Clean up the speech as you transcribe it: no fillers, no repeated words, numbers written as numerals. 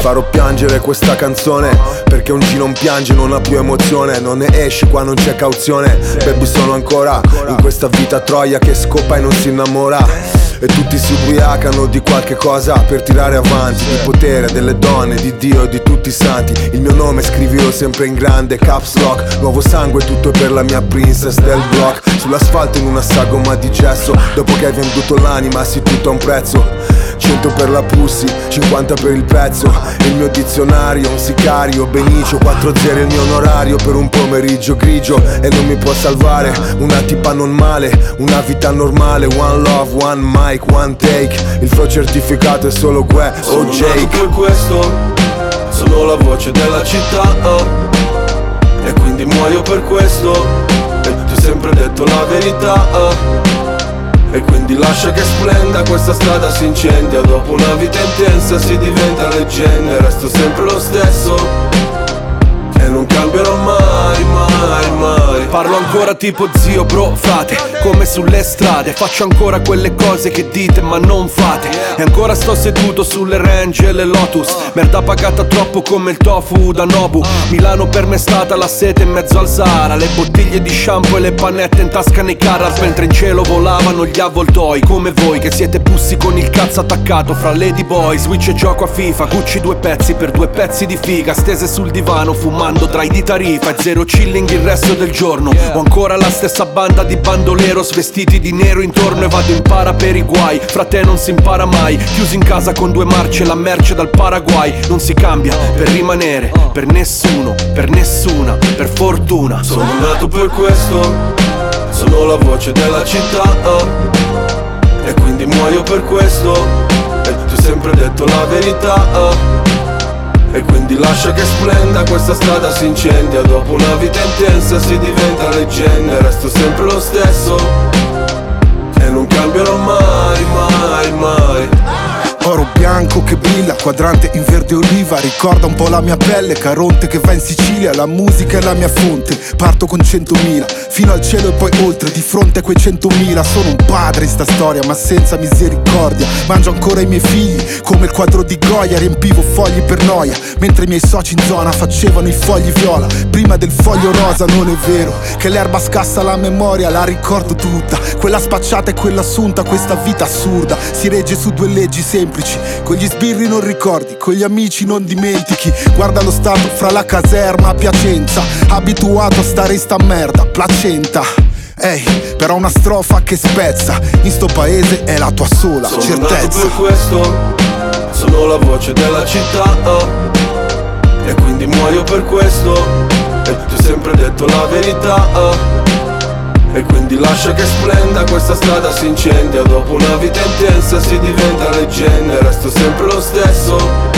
Farò piangere questa canzone perché un G non piange, non ha più emozione. Non ne esci qua, non c'è cauzione. Baby, sono ancora in questa vita troia che scopa e non si innamora. E tutti si ubriacano di qualche cosa per tirare avanti, di potere, delle donne, di Dio e di tutti i santi. Il mio nome scrivilo sempre in grande, caps lock. Nuovo sangue, tutto per la mia princess del block. Sull'asfalto in una sagoma di gesso, dopo che hai venduto l'anima, sì, tutto a un prezzo. 100 per la pussy, 50 per il pezzo. Il mio dizionario, un sicario, Benicio. 4 zeri il mio onorario per un pomeriggio grigio. E non mi può salvare una tipa non male, una vita normale. One love, one mic, one take. Il flow certificato è solo Gue o Jake. Per questo sono la voce della città, e quindi muoio per questo. E ti ho sempre detto la verità, e quindi lascia che splenda, questa strada si incendia. Dopo una vita intensa si diventa leggenda. Resto sempre lo stesso e non cambierò mai, mai, mai. Parlo ancora tipo zio, bro, frate, come sulle strade. Faccio ancora quelle cose che dite ma non fate. E ancora sto seduto sulle Range e le Lotus. Merda pagata troppo come il tofu da Nobu. Milano per me è stata la sete in mezzo al Sahara. Le bottiglie di shampoo e le pannette in tasca nei Carrara. Mentre in cielo volavano gli avvoltoi. Come voi che siete pussi con il cazzo attaccato fra Ladyboy, Switch e gioco a FIFA. Gucci 2 pezzi per 2 pezzi di figa, stese sul divano fumando dry di Tarifa. E 0 chilling il resto del giorno. Ho ancora la stessa banda di bandoleros vestiti di nero intorno. E vado in para per i guai, fra te non si impara mai. Chiusi in casa con 2 marce, la merce dal Paraguay. Non si cambia per rimanere, per nessuno, per nessuna, per fortuna. Sono nato per questo, sono la voce della città, e quindi muoio per questo. E ti ho sempre detto la verità, e quindi lascia che splenda, questa strada si incendia. Dopo una vita intensa si diventa leggenda. Resto sempre lo stesso e non cambierò mai, mai, mai. Oro bianco che brilla, quadrante in verde oliva. Ricorda un po' la mia pelle, Caronte che va in Sicilia. La musica è la mia fonte, parto con 100.000 fino al cielo e poi oltre, di fronte a quei 100.000. Sono un padre in sta storia ma senza misericordia. Mangio ancora i miei figli come il quadro di Goya. Riempivo fogli per noia, mentre i miei soci in zona facevano i fogli viola prima del foglio rosa. Non è vero che l'erba scassa la memoria, la ricordo tutta, quella spacciata e quella assunta. Questa vita assurda si regge su 2 leggi semplici. Con gli sbirri non ricordi, con gli amici non dimentichi. Guarda lo stato fra la caserma a Piacenza, abituato a stare in sta merda, placenta. Ehi, però una strofa che spezza, in sto paese è la tua sola certezza. Sono nato per questo, sono la voce della città, e quindi muoio per questo. E ti ho sempre detto la verità, e quindi lascia che splenda, questa strada si incendia. Dopo una vita intensa si diventa leggenda. Resto sempre lo stesso